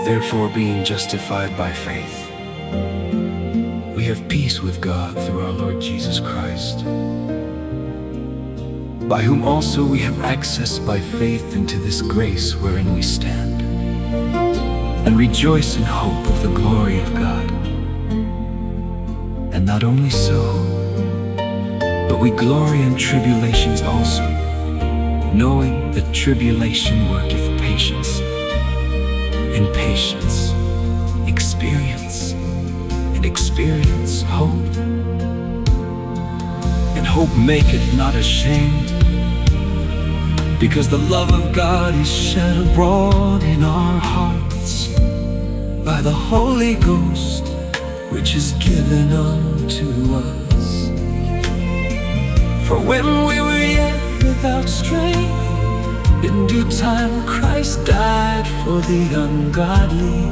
Therefore, being justified by faith, we have peace with God through our Lord Jesus Christ, by whom also we have access by faith into this grace wherein we stand, and rejoice in hope of the glory of God. And not only so, but we glory in tribulations also, knowing that tribulation worketh patience, and patience experience, and experience hope. And hope maketh not ashamed, because the love of God is shed abroad in our hearts by the Holy Ghost, which is given unto us. For when we were yet without strength, in due time Christ died for the ungodly.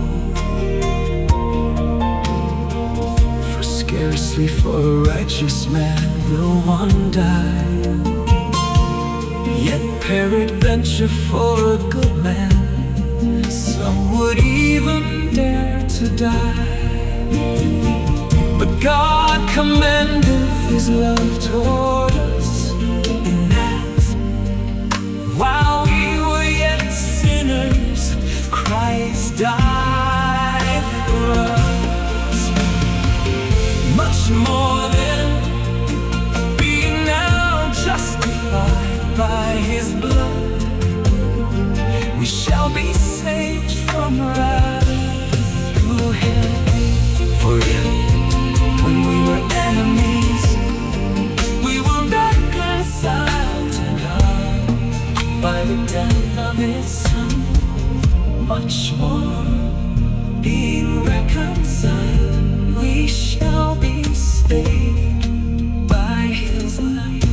For scarcely for a righteous man will one die, yet peradventure for a good man some would even dare to die. But God commendeth His love toward us, in that while we were yet sinners, Christ died for us. Much more than, being now justified by His blood, we shall be saved from wrath through Him. For if, when we were enemies, we were reconciled to God by the death of His Son, much more, being reconciled, we shall be saved by His life.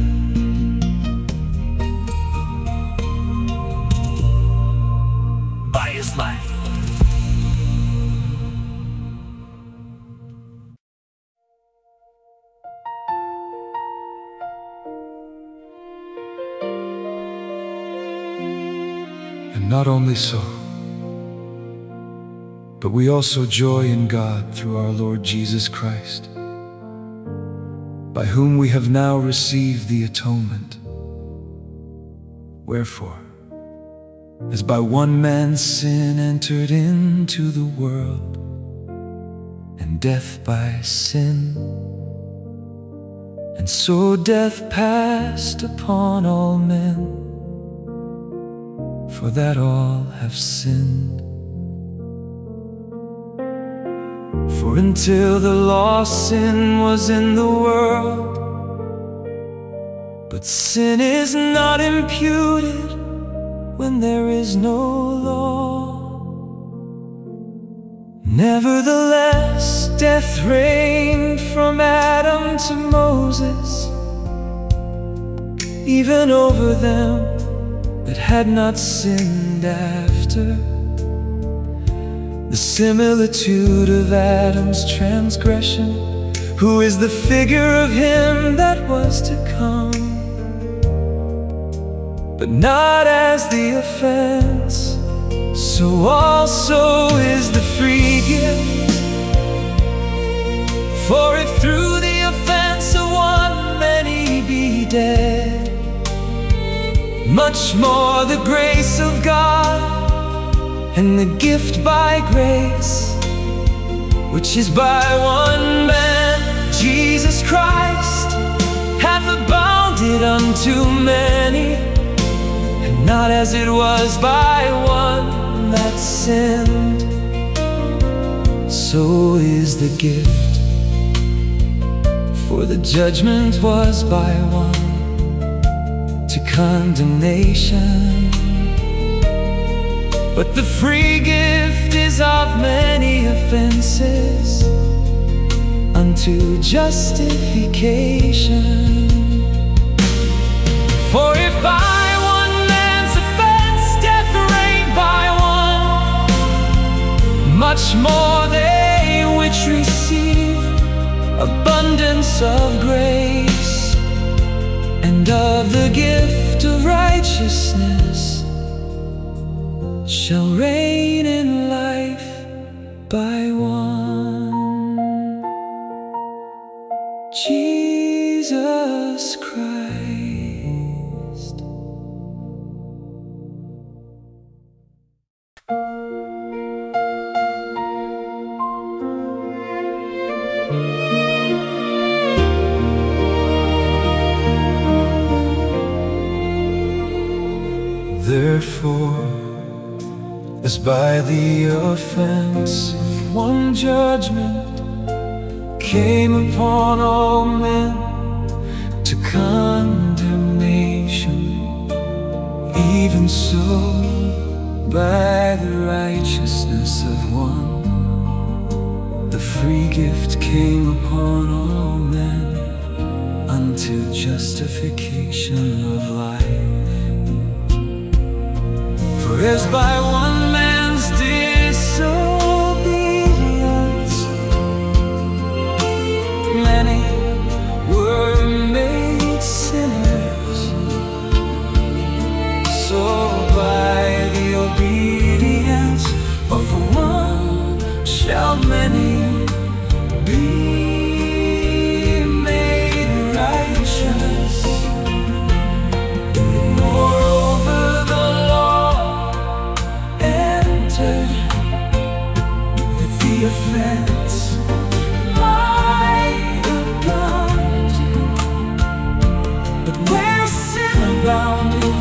By His life. And not only so, but we also joy in God through our Lord Jesus Christ, by whom we have now received the atonement. Wherefore, as by one man's sin entered into the world, and death by sin, and so death passed upon all men, for that all have sinned. For until the law, sin was in the world, but sin is not imputed when there is no law. Nevertheless, death reigned from Adam to Moses, even over them that had not sinned after. The similitude of Adam's transgression, who is the figure of him that was to come, but not as the offense, so also is the free gift. For if through the offense of one many be dead, much more the grace of God and the gift by grace, which is by one man, Jesus Christ, hath abounded unto many. And not as it was by one that sinned, so is the gift. For the judgment was by one to condemnation, but the free gift is of many offenses unto justification. For if by one man's offense death reigned by one, much more they which receive abundance of grace and of the gift of righteousness shall reign in life by one, Jesus Christ. Therefore, as by the offense of one judgment came upon all men to condemnation, even so by the righteousness of one the free gift came upon all men unto justification of life. For as by one man's disobedience many were made sinners, so by the obedience of one shall many be made righteous. Moreover, the law entered with the offense might abound, but where sin abounded,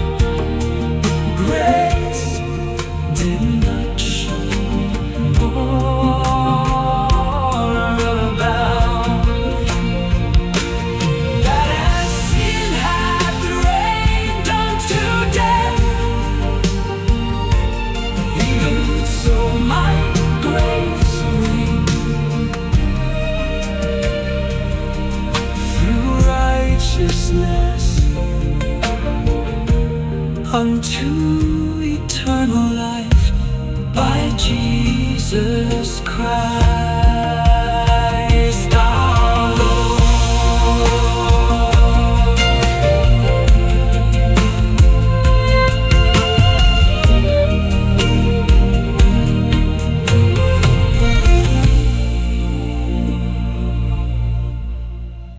grace did much more abound. That as sin hath reigned unto death, even so might grace reign through righteousness unto eternal life by Jesus Christ.